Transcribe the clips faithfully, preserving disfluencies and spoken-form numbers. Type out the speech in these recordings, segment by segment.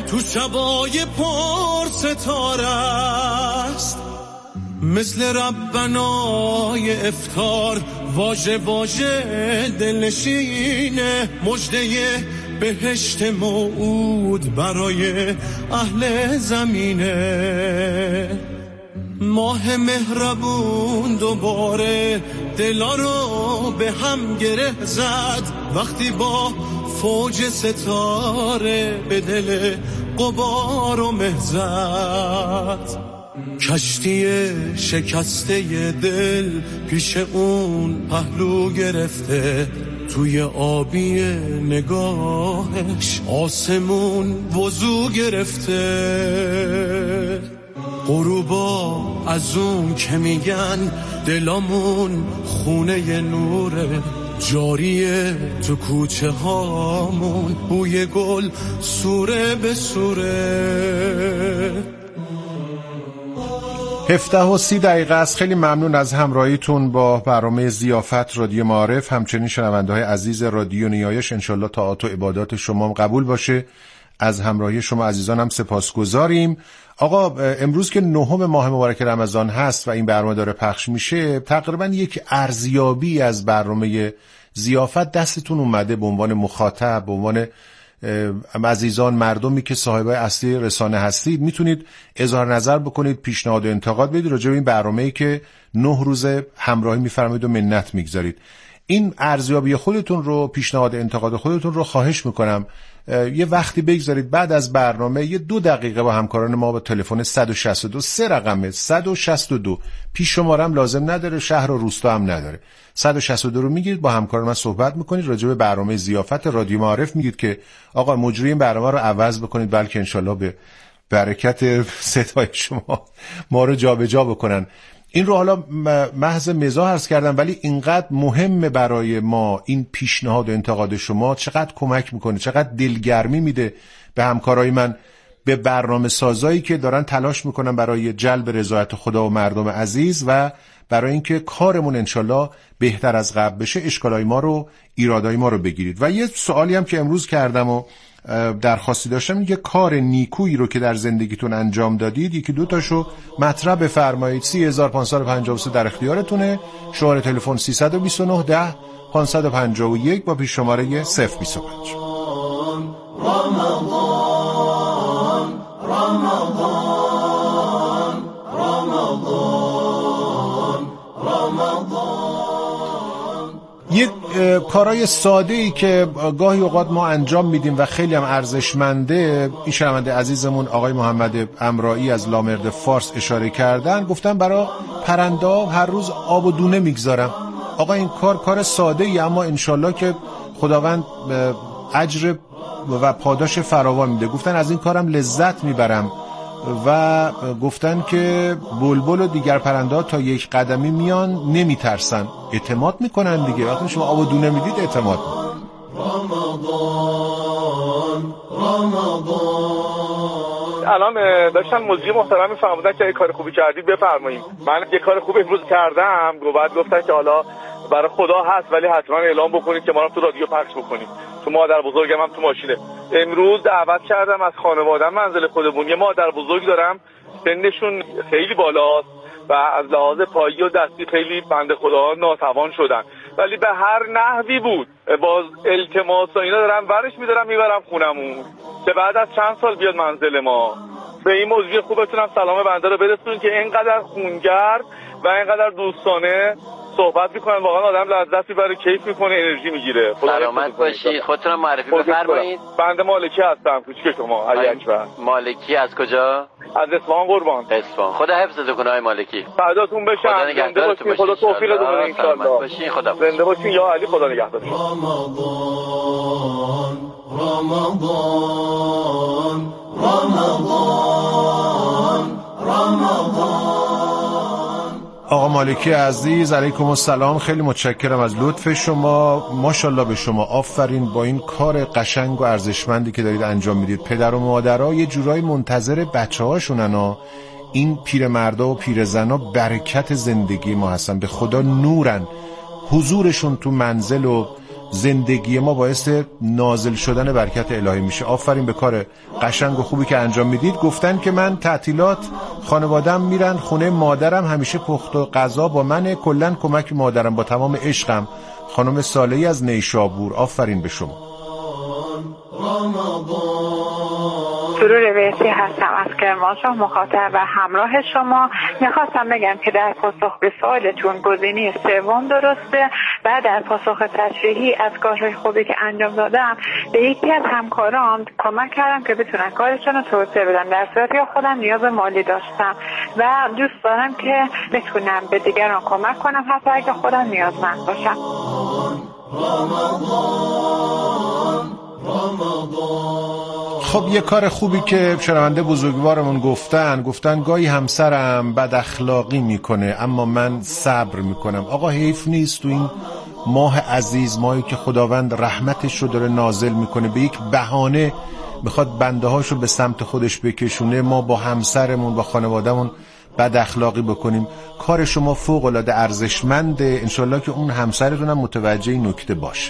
تو شبای پر ستاره است، مثل ربنای افطار واژه واژه دلنشینه، مژده بهشت موعود برای اهل زمینه. ماه مهربون دوباره دلا رو به هم گره زد، وقتی با فوج ستاره به دل غبار و مه زد. کشتی شکسته دل پیش اون پهلو گرفته، توی آبی نگاهش آسمون وضو گرفته. غروبا از اون که میگن دلامون خونه نوره، جاریه تو کوچه هامون بوی گل سوره به سوره. هفده و سی دقیقه است. خیلی ممنون از همراهیتون با برنامه ضیافت رادیو معارف. همچنین شنونده های عزیز رادیو نیایش، انشالله طاعات و عبادات شما قبول باشه. از همراهی شما عزیزان هم سپاسگزاریم. آقا امروز که نهم ماه مبارک رمضان هست و این برنامه داره پخش میشه، تقریبا یک ارزیابی از برنامه ضیافت دستتون اومده به عنوان مخاطب، به عنوان عزیزان مردمی که صاحبای اصلی رسانه هستید. میتونید اظهار نظر بکنید، پیشنهاد و انتقاد بدید راجع به این برنامه‌ای که نه روز همراهی میفرمایید و منت میگذارید. این ارزیابی خودتون رو، پیشنهاد انتقاد خودتون رو خواهش میکنم یه وقتی بگذارید بعد از برنامه یه دو دقیقه با همکاران ما با تلفن صد و شصت و دو، سه رقمه صد و شصت و دو، پیش شماره هم لازم نداره، شهر و روستا هم نداره، صد و شصت و دو رو میگیرید با همکاران من صحبت میکنید راجع به برنامه ضیافت رادیو معارف. میگید که آقا مجری این برنامه رو عوض بکنید، بلکه انشالله به برکت صدای شما ما رو جابجا بکنن. این رو حالا محض مزاح عرض کردم، ولی اینقدر مهمه برای ما این پیشنهاد و انتقاد شما. چقدر کمک میکنه، چقدر دلگرمی میده به همکارای من، به برنامه سازایی که دارن تلاش میکنن برای جلب رضایت خدا و مردم عزیز و برای اینکه کارمون انشالله بهتر از قبل بشه. اشکالای ما رو، ایرادای ما رو بگیرید. و یه سوالی هم که امروز کردم و درخواستی داشتم، یه کار نیکویی رو که در زندگیتون انجام دادید یکی دو تاشو مطرح بفرمایید. سی هزار و پانصد و پنجاه و سه در اختیارتونه. شماره تلفن سیصد و بیست و نه ده پانصد و پنجاه و یک با پیش شماره صفر بیست و پنج. رمضان رمضان رمضان رمضان. یک کارهای ساده ای که گاهی اوقات ما انجام میدیم و خیلی هم ارزشمنده، این شنونده عزیزمون آقای محمد امرایی از لامرد فارس اشاره کردن، گفتن برای پرنده هر روز آب و دونه میگذارم. آقا این کار کار ساده ای، اما انشالله که خداوند اجر و پاداش فراوان میده. گفتن از این کارم لذت میبرم و گفتن که بلبل و دیگر پرنده تا یک قدمی میان نمیترسن، اعتماد میکنن دیگه. وقتی شما آب و دونه میدید اعتماد میکنن. رمضان رمضان. الان داشتن مجری محترمی فرمودن که کار خوبی کردید بفرمایید. من یه کار خوب امروز کردم، بعد گفتن که حالا برای خدا هست ولی حتما اعلام بکنید که ما رو تو رادیو پخش بکنید. تو مادر بزرگم هم تو ماشینه. امروز دعوت کردم از خانواده‌ام منزل خودمون. یه مادر بزرگ دارم سنشون خیلی بالاست و از لحاظ پایی و دستی خیلی بنده خدا ناتوان شدن، ولی به هر نحوی بود باز التماس و اینا دارم ورش میدارم میبرم خونمون که بعد از چند سال بیاد منزل ما. به این موضوع خوب بتونم سلام بنده رو برسونم که اینقدر خونگرد و اینقدر دوستانه صحبت میکنن، واقعا آدم لذت میبره، کیف میکنه، انرژی میگیره. سلامت باشی. خودتون رو معرفی بفرمایید. بنده مالکی هستم، کوچیک شما. علی اکبر. مالکی از کجا؟ از اصفهان قربان. اصفهان. خدا حفظتون کنه آقای مالکی. فداتون بشم. زنده باشین. خدا توفیقتون بده ان شاء الله. باشین. خدا. زنده باشین یا علی. خدا نگهدارتون. رمضان رمضان رمضان رمضان. آقا مالکی عزیز علیکم السلام، خیلی متشکرم از لطف شما. ماشاءالله به شما، آفرین با این کار قشنگ و ارزشمندی که دارید انجام میدید. پدر و مادرها یه جورایی منتظر بچه‌هاشونن ها. این پیرمردا و پیرزنا برکت زندگی ما هستن، به خدا نورن. حضورشون تو منزل و زندگی ما باعث نازل شدن برکت الهی میشه. آفرین به کار قشنگ و خوبی که انجام میدید. گفتن که من تعطیلات خانوادم میرن خونه مادرم، همیشه پخت و غذا با منه، کلا کمک مادرم با تمام عشقم. خانم صالحی از نیشابور. آفرین به شما. سرور ویسی هستم از کرمانشاه، مخاطب و همراه شما. میخواستم بگم که در پاسخ به سوالتون گزینه سوم درسته. بعد در پاسخ تشریحی از کارهای خوبی که انجام دادم به یکی از همکارام کمک کردم که بتونن کارشون رو توسعه بدن، در صورتی که خودم نیاز مالی داشتم و دوست دارم که بتونم به دیگران کمک کنم حتی اگه خودم نیازمند باشم. خب یه کار خوبی که شنونده بزرگوارمون گفتن گفتن گاهی همسرم بد اخلاقی میکنه اما من صبر میکنم. آقا حیف نیست تو این ماه عزیز، ماهی که خداوند رحمتش رو داره نازل میکنه، به یک بهانه میخواد بنده هاشو به سمت خودش بکشونه، ما با همسرمون با خانوادهمون بد اخلاقی بکنیم؟ کار شما فوق العاده ارزشمنده. انشالله که اون همسرتون هم متوجه این نکته باشه.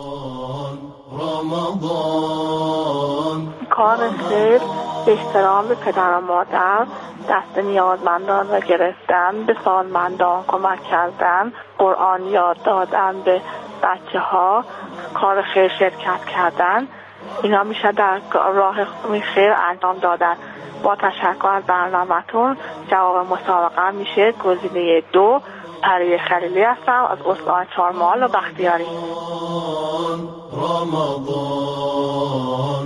کار خیر، احترام به پدر و مادر، دست نیازمندان را گرفتن، به سالمندان کمک کردن، قرآن یاد دادن به بچه ها، کار خیر شرکت کردن، اینا میشه در راه خیر انجام دادن. با تشکر از برنامه‌تون. جواب مسابقه میشه گزینه دو. پری خلیلی هستم از استان چهارمحال و بختیاری. رمضان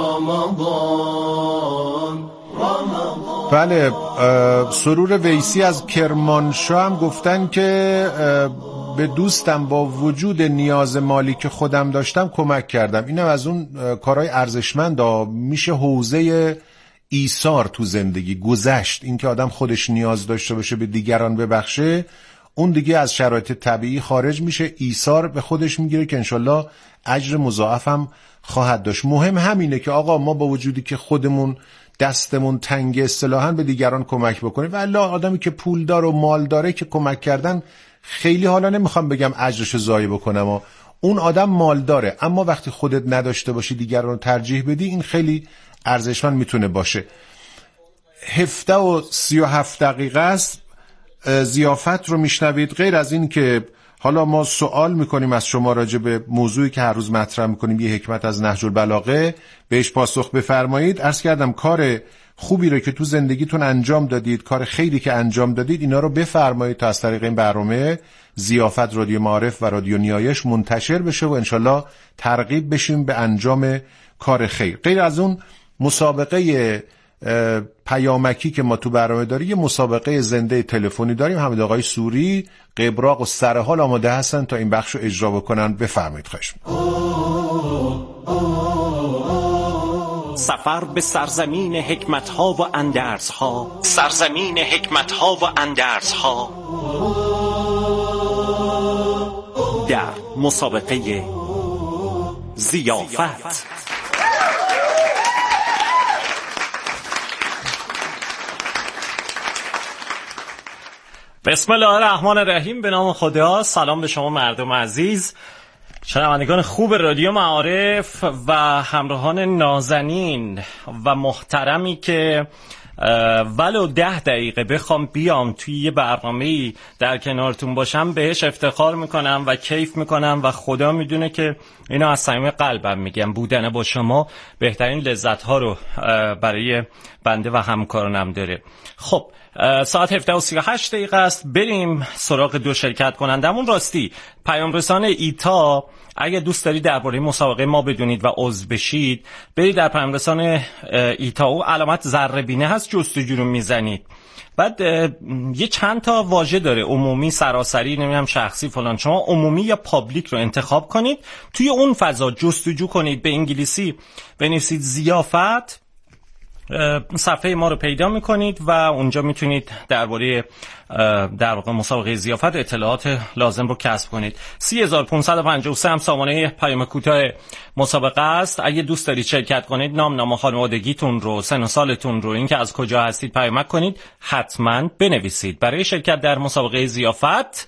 رمضان رمضان. بله، سرور ویسی از کرمانشاه هم گفتن که به دوستم با وجود نیاز مالی که خودم داشتم کمک کردم. اینم از اون کارهای ارزشمند میشه حوزه ایثار تو زندگی گذشت. این که آدم خودش نیاز داشته باشه به دیگران ببخشه، اون دیگه از شرایط طبیعی خارج میشه، ایثار به خودش میگیره که انشالله اجر مضاعف هم خواهد داشت. مهم همینه که آقا ما با وجودی که خودمون دستمون تنگ اصطلاحاً به دیگران کمک بکنیم. ولی آدمی که پولدار و مال داره که کمک کردن خیلی، حالا نمیخوام بگم اجرش ضایع بکنم، و اون آدم مال داره اما وقتی خودت نداشته باشی دیگران رو ترجیح بدی، این خیلی ارزشمند میتونه باشه. هفده و سی و هفت دقیقه است. ضیافت رو میشنوید. غیر از این که حالا ما سوال میکنیم از شما راجع به موضوعی که هر روز مطرح میکنیم، یه حکمت از نهج البلاغه، بهش پاسخ بفرمایید. عرض کردم کار خوبی رو که تو زندگیتون انجام دادید، کار خیری که انجام دادید، اینا رو بفرمایید تا از طریق این برنامه ضیافت رادیو معارف و رادیو نیایش منتشر بشه و انشالله ترغیب بشیم به انجام کار خیر. غیر از اون مسابقه پیامکی که ما تو برنامه داریم، یه مسابقه زنده تلفنی داریم. حمید آقای سوری قبراق و سرحال آماده هستن تا این بخش رو اجرا بکنن. بفرمایید. خواهش می‌کنم. سفر به سرزمین حکمت‌ها و اندرزها، سرزمین حکمت‌ها و اندرزها، در مسابقه ضیافت. بسم الله الرحمن الرحیم. به نام خدا. سلام به شما مردم عزیز، شنوندگان خوب رادیو معارف و همراهان نازنین و محترمی که ولو ده دقیقه بخوام بیام توی یه برنامه‌ای در کنارتون باشم بهش افتخار میکنم و کیف میکنم و خدا میدونه که اینا از صمیم قلبم میگم. بودن با شما بهترین لذت ها رو برای بنده و همکارانم داره. خب ساعت هفده و سی و هشت دقیقه است. بریم سراغ دو شرکت کنندمون. راستی پیام رسان ایتا، اگه دوست دارید درباره مسابقه ما بدونید و عضو بشید، برید در پیام رسان ایتا و علامت ذره بینه هست، جستجو رو میزنید. بعد یه چند تا واژه داره، عمومی، سراسری، نمیدونم شخصی فلان. شما عمومی یا پابلیک رو انتخاب کنید، توی اون فضا جستجو کنید، به انگلیسی بنویسید ضیافت، صفحه ما رو پیدا میکنید و اونجا میتونید درباره در واقع مسابقه ضیافت اطلاعات لازم رو کسب کنید. سه هزار و پانصد و پنجاه و سه هم سامانه پیام کوتاه مسابقه است. اگه دوست دارید شرکت کنید، نام نام خانوادگیتون رو، سن و سالتون رو، اینکه از کجا هستید پیامک کنید، حتما بنویسید. برای شرکت در مسابقه ضیافت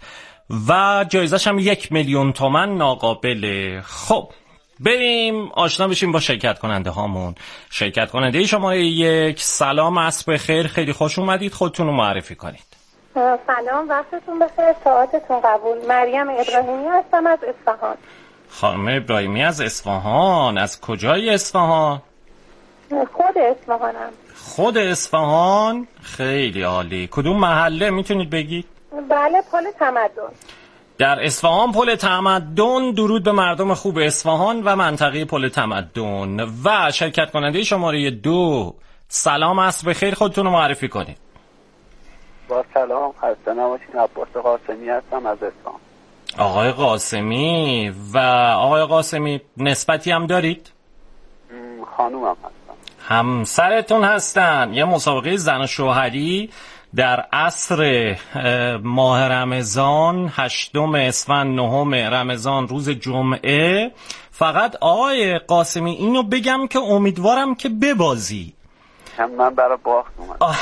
و جایزش هم یک میلیون تومن ناقابله. خب بریم آشنا بشیم با شرکت کننده هامون. شرکت کننده شماره یک، سلام، عصر بخیر، خیلی خوش اومدید، خودتون رو معرفی کنید. سلام، وقتتون بخیر، ساعتتون قبول. مریم ابراهیمی هستم از اصفهان. خانم ابراهیمی از اصفهان، از کجای اصفهان؟ خود اصفهانم. خود اصفهان، خیلی عالی. کدوم محله میتونید بگید؟ بله، پل تمدن. در اصفهان پل تمدن. درود به مردم خوب اصفهان و منطقه پل تمدن. و شرکت کننده شماره دو، سلام، عصر بخیر، خودتون رو معرفی کنید. با سلام، خسته نباشید، عباس قاسمی هستم از اصفهان. آقای قاسمی، و آقای قاسمی نسبتی هم دارید؟ خانومم هستم. همسرتون هستن. یه مسابقه زن و شوهری در عصر ماه رمضان، هشتم اسفند، نهم رمضان، روز جمعه. فقط آقای قاسمی اینو بگم که امیدوارم که ببازی. من برای باخت اومدم.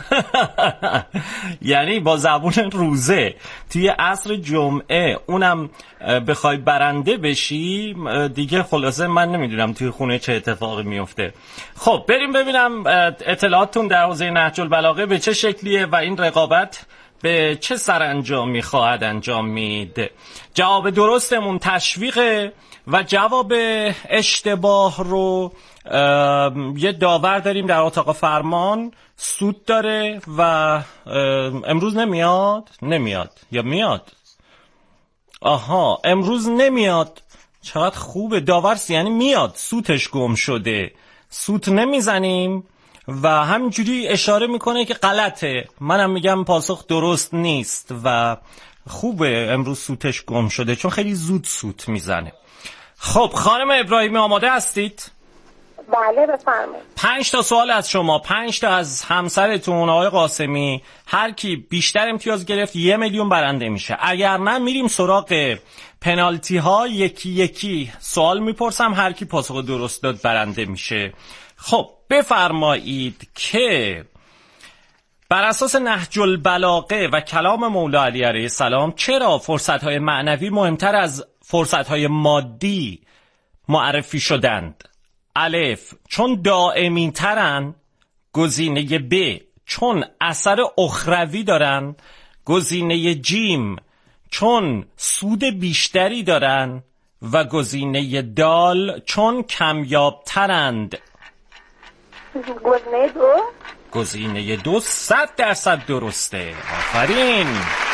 یعنی با زبون روزه توی عصر جمعه اونم بخوای برنده بشی دیگه، خلاصه من نمیدونم توی خونه چه اتفاقی میفته. خب بریم ببینم اطلاعاتتون در حوزه نهج البلاغه به چه شکلیه و این رقابت به چه سرانجامی خواهد انجامید. جواب درستمون تشویقه و جواب اشتباه رو یه داور داریم در اتاق فرمان، سود داره و امروز نمیاد نمیاد یا میاد؟ آها، امروز نمیاد. چقدر خوبه، داور یعنی میاد، سوتش گم شده، سوت نمیزنیم و همینجوری اشاره میکنه که غلطه، منم میگم پاسخ درست نیست و خوبه امروز سوتش گم شده چون خیلی زود سوت میزنه. خب خانم ابراهیمی آماده هستید؟ بله بفرمایید. پنج تا سوال از شما، پنج تا از همسرتون آقای قاسمی. هر کی بیشتر امتیاز گرفت یه میلیون برنده میشه. اگر نه میریم سراغ پنالتی ها، یکی یکی سوال میپرسم، هر کی پاسخ درست داد برنده میشه. خب بفرمایید که بر اساس نهج البلاغه و کلام مولا علی علیه السلام چرا فرصت‌های معنوی مهمتر از فرصت‌های مادی معرفی شدند؟ الف، چون دائمی ترن. گزینه ب، چون اثر اخروی دارن. گزینه جیم، چون سود بیشتری دارن. و گزینه دال، چون کمیاب ترند. گزینه دو. گزینه دو صد درصد درسته. آفرین.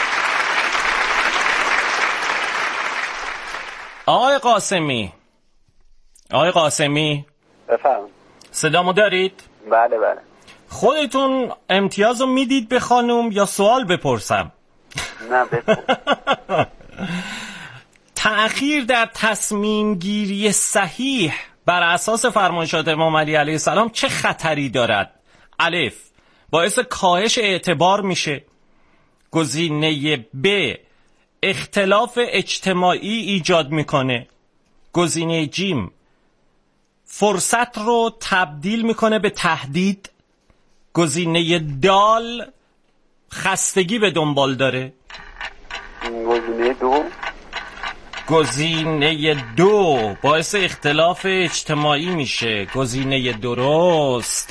آقای قاسمی، آقای قاسمی بفرمایید. صدامو دارید؟ بله بله. خودتون امتیازو میدید به خانم یا سوال بپرسم؟ نه بپرس. تأخیر در تصمیم گیری صحیح بر اساس فرمایشات امام علی علیه السلام چه خطری دارد؟ الف، باعث کاهش اعتبار میشه. گزینه ب، اختلاف اجتماعی ایجاد میکنه. گزینه جیم، فرصت رو تبدیل میکنه به تهدید. گزینه دال، خستگی به دنبال داره. گزینه دو. گزینه دو باعث اختلاف اجتماعی میشه. گزینه درست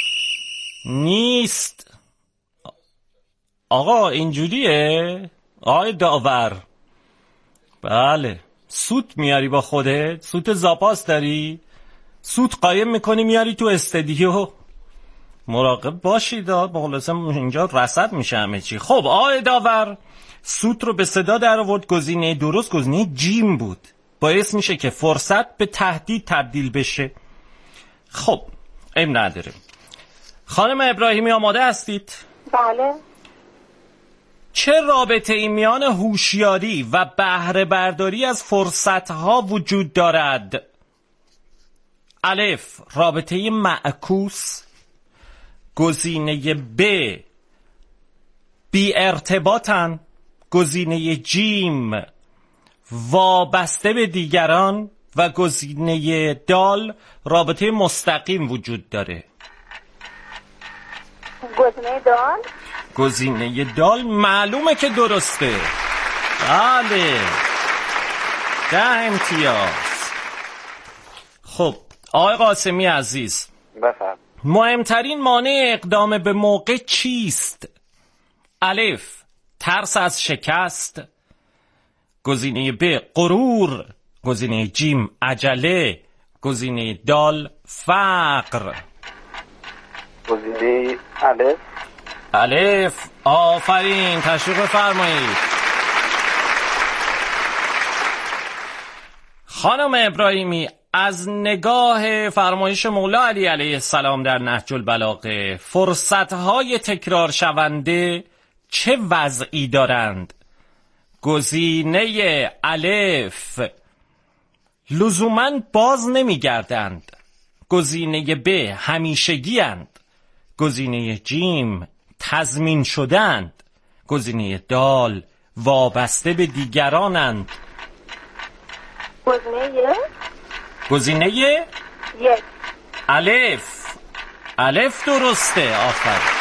نیست. آقا اینجوریه؟ آقای داور، بله. سوت میاری با خودت؟ سوت زاپاس داری؟ سوت قایم میکنی میاری تو استودیو؟ مراقب باشید، مخلصه اینجا رصد میشه همه چی. خب آقای داور، سوت رو به صدا در آورد. گزینه درست گزینه جیم بود، باعث میشه که فرصت به تهدید تبدیل بشه. خب عیب نداره. خانم ابراهیمی آماده هستید؟ بله. چه رابطه ای میان هوشیاری و بهره برداری از فرصتها وجود دارد؟ الف، رابطه معکوس. گزینه ب، بی ارتباطن. گزینه جیم، وابسته به دیگران. و گزینه دال، رابطه مستقیم وجود داره. گزینه دال. گزینه دال معلومه که درسته. بله ده امتیاز. خب آقای قاسمی عزیز بفرم. مهمترین مانع اقدام به موقع چیست؟ الف ترس از شکست، گزینه ب غرور، گزینه جیم عجله، گزینه دال فقر. گزینه الف. الف. آفرین، تشریف بفرمایید. خانم ابراهیمی از نگاه فرمایش مولا علی علیه السلام در نهج البلاغه فرصت‌های تکرار شونده چه وضعی دارند؟ گزینه الف لزوماً باز نمی‌گردند، گزینه ب همیشگی اند، گزینه جیم تضمین شدند، گزینه دال وابسته به دیگرانند. گزینه یک. گزینه یک. الف. الف درسته. آفرین.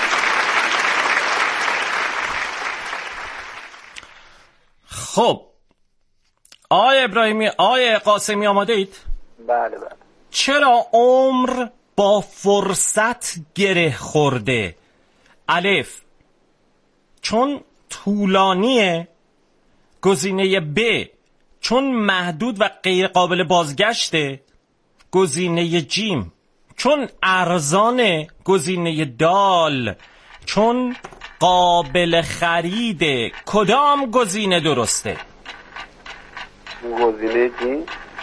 خب آقای ابراهیمی، آقای قاسمی آماده اید؟ بله بله. چرا عمر با فرصت گره خورده؟ الف چون طولانیه، گزینه ب چون محدود و غیر قابل بازگشته، گزینه جیم چون ارزانه، گزینه دال چون قابل خریده. کدام گزینه درسته؟ گزینه جیم.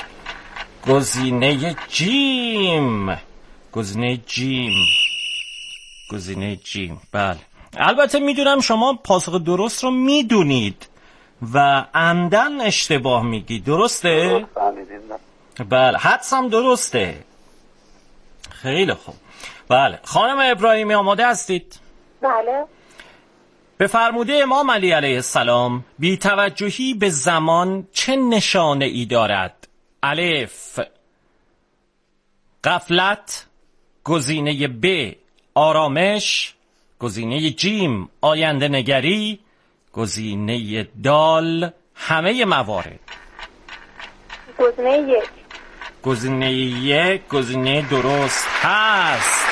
گزینه جیم. گزینه جیم. گزینه جیم. بله البته میدونم شما پاسخ درست رو میدونید و عمدن اشتباه میگی، درسته؟ بله حدس هم درسته. خیلی خوب. بله خانم ابراهیمی آماده هستید؟ بله. به فرموده امام علی علیه السلام بی توجهی به زمان چه نشانه ای دارد؟ الف غفلت، گزینه ب آرامش، گزینه جیم آینده نگری، گزینه دال همه موارد. گزینه یک. گزینه یک گزینه درست هست.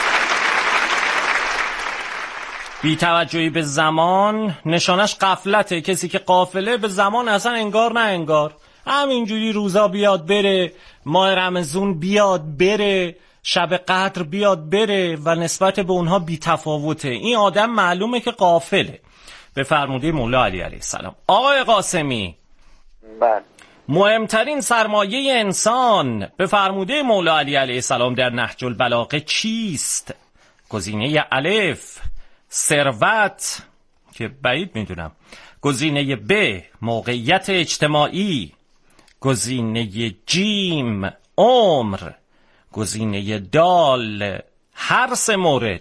بی توجهی به زمان نشانش غفلته. کسی که غافله به زمان اصلا انگار نه انگار، همینجوری روزا بیاد بره، ماه رمضان بیاد بره، شب قدر بیاد بره و نسبت به اونها بی تفاوته. این آدم معلومه که غافله. به فرموده مولا علی علیه السلام. آقای قاسمی بله. مهمترین سرمایه انسان به فرموده مولا علی علیه السلام در نهج البلاغه چیست؟ گزینه الف ثروت که بعید میدونم، گزینه ب موقعیت اجتماعی، گزینه جیم عمر، گزینه دال هر سه مورد.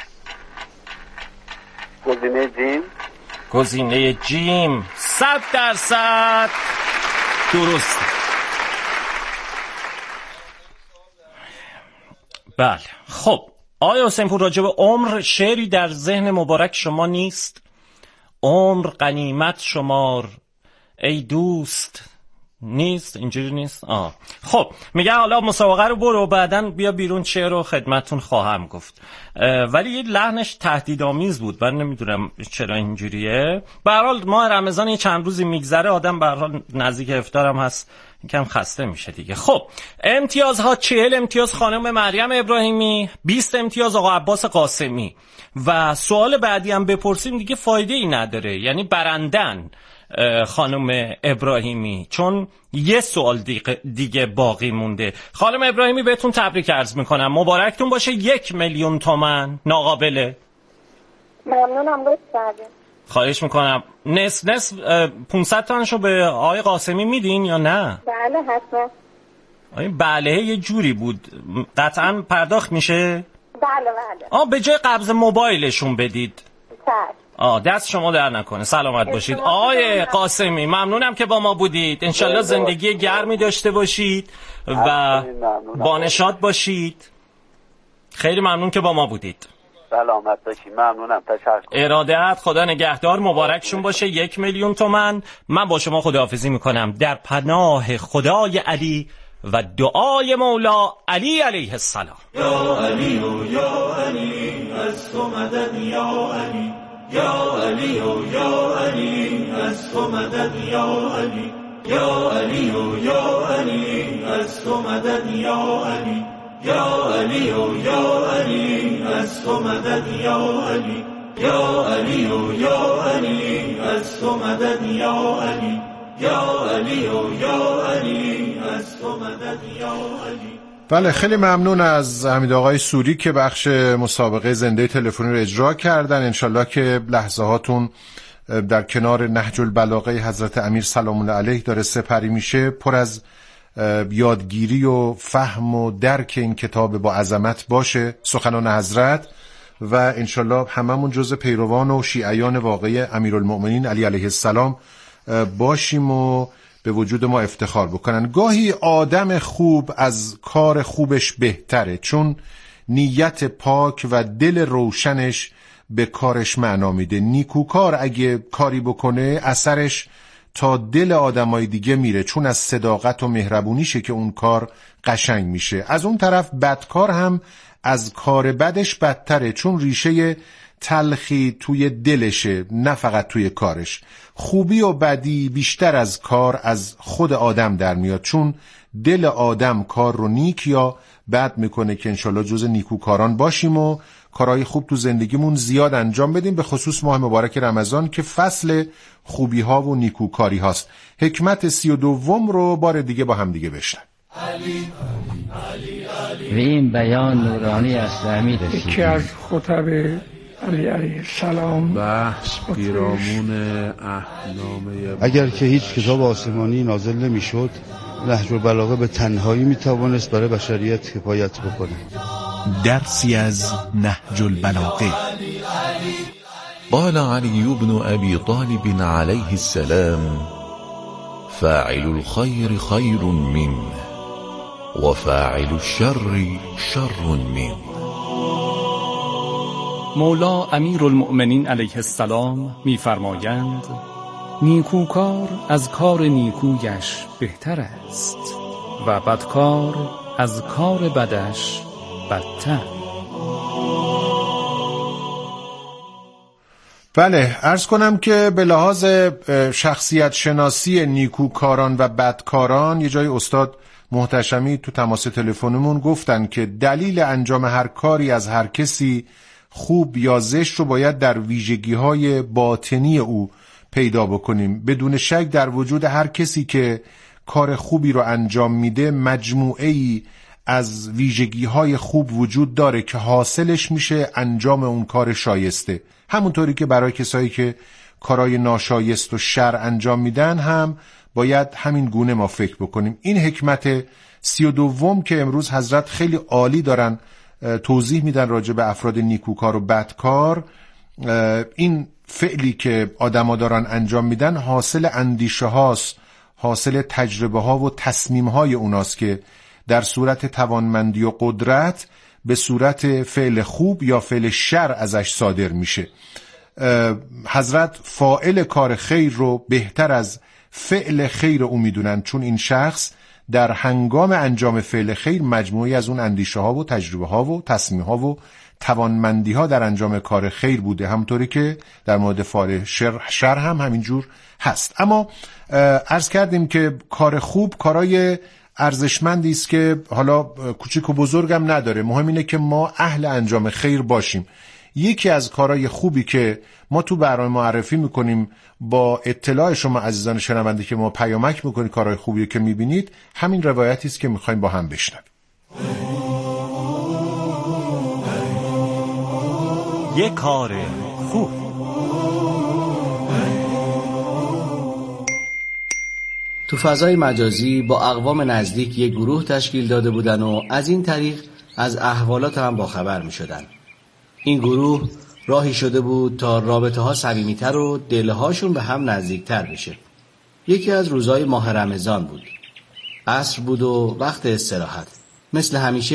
گزینه جیم. گزینه جیم صد درصد درست. بله خب آیا حسین پور راجع به عمر شعری در ذهن مبارک شما نیست؟ عمر غنیمت شمار ای دوست، نیست؟ اینجوری نیست؟ آه. خب میگه حالا مسابقه رو برو، بعدن بیا بیرون شعر رو خدمتون خواهم گفت. ولی یه لحنش تهدیدآمیز بود، من نمیدونم چرا اینجوریه. به هر حال ماه رمضان یه چند روزی میگذره، آدم به هر حال نزدیک افطار هم هست، یکم خسته میشه دیگه. خب امتیازها: چهل امتیاز خانم مریم ابراهیمی، بیست امتیاز آقا عباس قاسمی. و سوال بعدی هم بپرسیم دیگه فایده ای نداره، یعنی برندن خانم ابراهیمی، چون یه سوال دیگه, دیگه باقی مونده. خانم ابراهیمی بهتون تبریک عرض میکنم، مبارکتون باشه. یک میلیون تومن ناقابله. ممنونم. لطف کردین. خواهش میکنم. نصف نصف پونصد تومنشو به آقای قاسمی میدین یا نه؟ بله حتما. این بله یه جوری بود، قطعا پرداخت میشه؟ بله بله. آه به جای قبض موبایلشون بدید. چشم. آه دست شما در نکنه، سلامت باشید. آقای قاسمی ممنونم که با ما بودید، انشالله زندگی گرمی داشته باشید و بانشاد باشید. خیلی ممنون که با ما بودید. سلامت باشی. ممنونم، تشکر. ارادت، خدا نگهدار، مبارکشون باشه. یک میلیون تومن. من با شما خداحافظی میکنم در پناه خدای علی و دعای مولا علی علیه السلام. یا علی و یا علی از تو مدد یا علی، یا علی و یا علی از تو مدد یا علی، یا علی و یا علی از تو مدد یا علی، یا علی و یا علی از تو مدد یا علی، یا علی و یا علی از تو مدد یا علی، یا علی و یا علی از تو مدد یا علی. بله، خیلی ممنون از حمید آقای سوری که بخش مسابقه زنده تلفنی رو اجرا کردن. انشالله که لحظه هاتون در کنار نهج البلاغه حضرت امیر سلام الله علیه داره سپری میشه، پر از یادگیری و فهم و درک این کتاب با عظمت باشه، سخنان حضرت، و انشالله هممون جز پیروان و شیعیان واقعی امیرالمؤمنین علی علیه السلام باشیم و به وجود ما افتخار بکنن. گاهی آدم خوب از کار خوبش بهتره، چون نیت پاک و دل روشنش به کارش معنا میده. نیکوکار اگه کاری بکنه اثرش تا دل آدمای دیگه میره، چون از صداقت و مهربونیشه که اون کار قشنگ میشه. از اون طرف بدکار هم از کار بدش بدتره، چون ریشه تلخی توی دلشه نه فقط توی کارش. خوبی و بدی بیشتر از کار از خود آدم در میاد، چون دل آدم کار رو نیک یا بد میکنه که انشالله جز نیکوکاران باشیم و کارهای خوب تو زندگیمون زیاد انجام بدیم، به خصوص ماه مبارک رمضان که فصل خوبی ها و نیکوکاری هاست. حکمت سی و دوم رو بار دیگه با هم دیگه بشنم. و این بیان نورانی است امیر رسید. یکی از خطب علی علیه السلام بحث پیرامون اهنامه. اگر که هیچ کتاب آسمانی نازل نمی شد، نهج البلاغه به تنهایی می توانست برای بشریت کفایت بکنه. درسی از نهج البلاغه. قال علی بن ابی طالب علیه السلام: فاعل الخير خير منه وفاعل الشر شر منه. مولا امیرالمؤمنین علیه السلام می‌فرمایند نیکوکار از کار نیکویش بهتر است و بدکار از کار بدش بدتر. بله، عرض کنم که به لحاظ شخصیت شناسی نیکوکاران و بدکاران یه جای استاد محتشمی تو تماس تلفنمون گفتن که دلیل انجام هر کاری از هر کسی خوب یا زشت رو باید در ویژگی‌های باطنی او پیدا بکنیم. بدون شک در وجود هر کسی که کار خوبی رو انجام میده مجموعه‌ای از ویژگی‌های خوب وجود داره که حاصلش میشه انجام اون کار شایسته. همونطوری که برای کسایی که کارهای ناشایست و شر انجام میدن هم باید همین گونه ما فکر بکنیم. این حکمت سی و دوم که امروز حضرت خیلی عالی دارن توضیح میدن راجع به افراد نیکوکار و بدکار، این فعلی که آدما دارن انجام میدن حاصل اندیشه هاست، حاصل تجربه ها و تصمیم های اوناست که در صورت توانمندی و قدرت به صورت فعل خوب یا فعل شر ازش صادر میشه. حضرت فاعل کار خیر رو بهتر از فعل خیر او میدونن، چون این شخص در هنگام انجام فعل خیر مجموعی از اون اندیشه ها و تجربه ها و تصمیم ها و توانمندی ها در انجام کار خیر بوده، همونطوری که در مورد فعل شر, شر هم همینجور هست. اما عرض کردیم که کار خوب کارای ارزشمندی است که حالا کوچیک و بزرگم نداره، مهم اینه که ما اهل انجام خیر باشیم. یکی از کارهای خوبی که ما تو برنامه معرفی میکنیم با اطلاع شما عزیزان شنونده که ما پیامک میکنید کارهای خوبی که میبینید، همین روایتی است که میخوایم با هم بشنویم. یک کار خوب. تو فضای مجازی با اقوام نزدیک یک گروه تشکیل داده بودن و از این طریق از احوالات هم با خبر می شدن. این گروه راهی شده بود تا رابطه ها صمیمیتر و دلهاشون به هم نزدیکتر بشه. یکی از روزهای ماه رمضان بود. عصر بود و وقت استراحت. مثل همیشه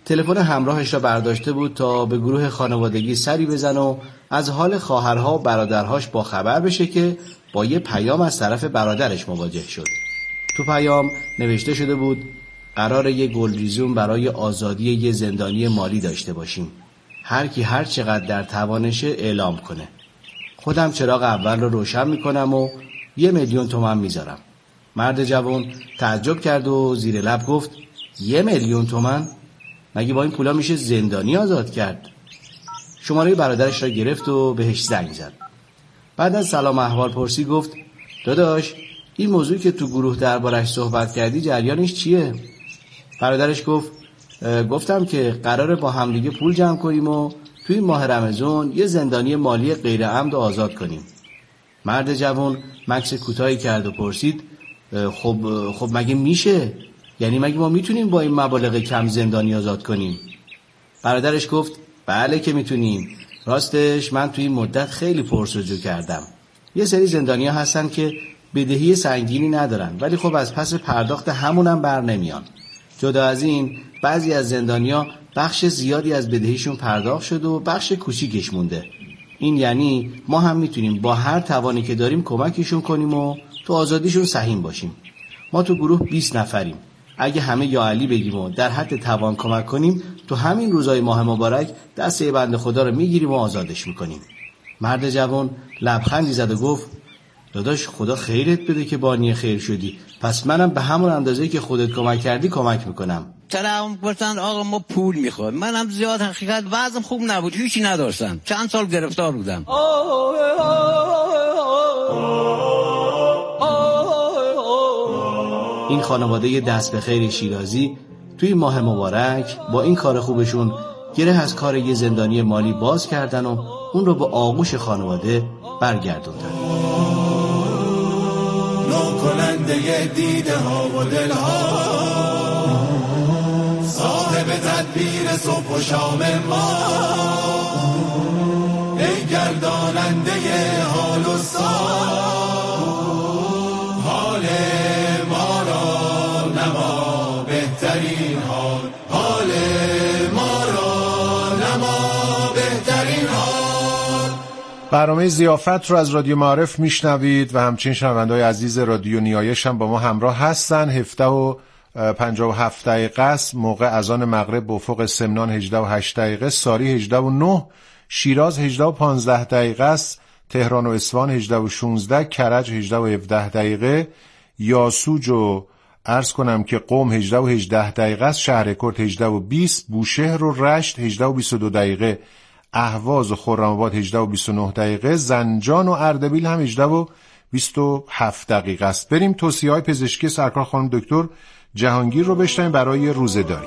تلفن همراهش را برداشته بود تا به گروه خانوادگی سری بزن و از حال خواهرها و برادرهاش با خبر بشه که با یه پیام از طرف برادرش مواجه شد. تو پیام نوشته شده بود قراره یه گلریزون برای آزادی یه زندانی مالی داشته باشیم. هر کی هر چقدر در توانشه اعلام کنه. خودم چراغ اول رو روشن میکنم و یه میلیون تومان میذارم. مرد جوان تعجب کرد و زیر لب گفت یه میلیون تومان؟ مگه با این پولا میشه زندانی آزاد کرد؟ شماره برادرش را گرفت و بهش زنگ زد. بعد از سلام احوال پرسی گفت داداش این موضوع که تو گروه دربارش صحبت کردی جریانش چیه؟ برادرش گفت گفتم که قراره با همدیگه پول جمع کنیم و توی ماه رمضان یه زندانی مالی غیر عمد آزاد کنیم. مرد جوان مکث کوتاهی کرد و پرسید خب خب مگه میشه؟ یعنی مگه ما میتونیم با این مبالغ کم زندانی آزاد کنیم؟ برادرش گفت بله که میتونیم. راستش من توی این مدت خیلی پرسجو کردم. یه سری زندانیا هستن که بدهی سنگینی ندارن ولی خب از پس پرداخت همونم بر نمیان. جدا از این بعضی از زندانیا بخش زیادی از بدهیشون پرداخت شده و بخش کوچیکش مونده. این یعنی ما هم میتونیم با هر توانی که داریم کمکشون کنیم و تو آزادیشون سهیم باشیم. ما تو گروه بیست نفریم. اگه همه یا علی بگیم و در حد توان کمک کنیم تو همین روزای ماه مبارک دست بنده خدا رو میگیریم و آزادش میکنیم. مرد جوان لبخندی زد و گفت داداش خدا خیرت بده که بانی خیر شدی. پس منم به همون اندازه‌ای که خودت کمک کردی کمک میکنم. طرفم گفتن آقا ما پول میخوایم. منم زیاد حقیقت وضعم خوب نبود، هیچی نداشتم. چند سال گرفتار بودم. این خانواده دست به خیر شیرازی توی ماه مبارک با این کار خوبشون گره از کار یه زندانی مالی باز کردن و اون رو به آغوش خانواده برگردوندن. نوکننده دیده ها و دل ها، صاحب تدبیر صبح و شام ما، ای گرداننده حال و سال، حال ما را نما بهترین حال، حال ما را نما بهترین حال. برنامه ضیافت رو از رادیو معارف میشنوید و همچنین شنونده‌های عزیز رادیو نیایش هم با ما همراه هستن. هفده و پنجاه و هفت دقیقه است. موقع اذان مغرب به افق سمنان هجده و هشت دقیقه، ساری هجده و نه، شیراز هجده و پانزده دقیقه است، تهران و اصفهان هجده و شانزده، کرج هجده و هفده دقیقه، یاسوج و عرض کنم که قم هجده و هجده دقیقه است، شهرکرد هجده و بیست، بوشهر و رشت هجده و بیست و دو دقیقه، اهواز و خرم‌آباد هجده و بیست و نه دقیقه، زنجان و اردبیل هم هجده و بیست و هفت دقیقه است. بریم توصیه‌های پزشکی سرکار خانم دکتر جهانگیر رو بشنویم برای روزه‌داری.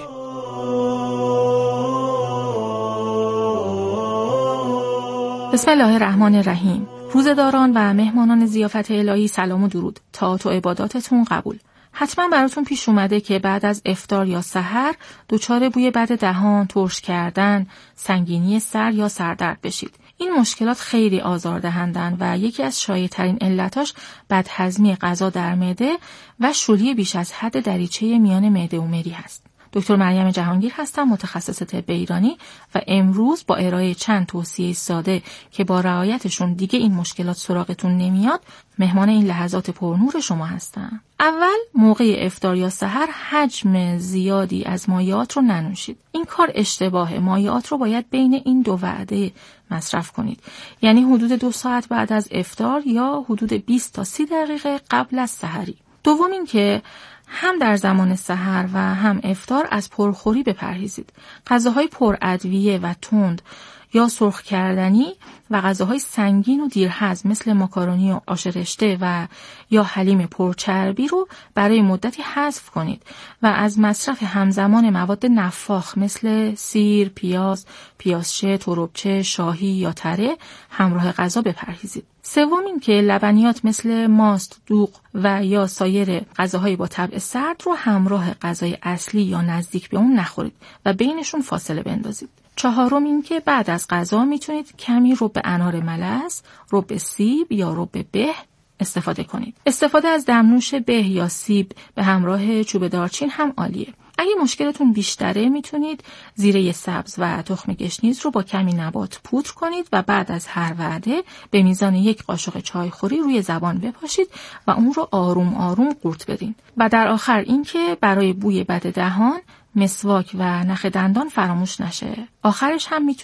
بسم الله الرحمن الرحیم. روزه‌داران و مهمانان ضیافت الهی سلام و درود. طاعت و عباداتتون قبول. حتما براتون پیش اومده که بعد از افطار یا سحر دچار بوی بد دهان، ترش کردن، سنگینی سر یا سردرد بشید. این مشکلات خیلی آزاردهندن و یکی از شایع‌ترین علتاش بدهضمی غذا در معده و شلی بیش از حد دریچه میان معده و مری هست. دکتر مریم جهانگیر هستم، متخصص طب ایرانی و امروز با ارائه چند توصیه ساده که با رعایتشون دیگه این مشکلات سراغتون نمیاد، مهمان این لحظات پرنور شما هستم. اول موقع افطار یا سحر حجم زیادی از مایعات رو ننوشید. این کار اشتباهه. مایعات رو باید بین این دو وعده مصرف کنید. یعنی حدود دو ساعت بعد از افطار یا حدود بیست تا سی دقیقه قبل از سحری. دوم این که هم در زمان سحر و هم افطار از پرخوری بپرهیزید. غذاهای پرادویه و تند یا سرخ کردنی و غذاهای سنگین و دیرهضم مثل ماکارونی و آش رشته و یا حلیم پرچربی رو برای مدتی حذف کنید و از مصرف همزمان مواد نفاخ مثل سیر، پیاز، پیازچه، تربچه، شاهی یا تره همراه غذا بپرهیزید. سوم این که لبنیات مثل ماست، دوغ و یا سایر غذاهای با طبع سرد رو همراه غذای اصلی یا نزدیک به اون نخورید و بینشون فاصله بندازید. چهارم این که بعد از غذا میتونید کمی رب انار ملس، رب سیب یا رب به استفاده کنید. استفاده از دمنوش به یا سیب به همراه چوب دارچین هم عالیه. اگه مشکلتون بیشتره میتونید زیره سبز و تخم گشنیز رو با کمی نبات پودر کنید و بعد از هر وعده به میزان یک قاشق چایخوری روی زبان بپاشید و اون رو آروم آروم قورت بدین. و در آخر اینکه برای بوی بد دهان مسواک و نخ دندان فراموش نشه. آخرش هم میتونید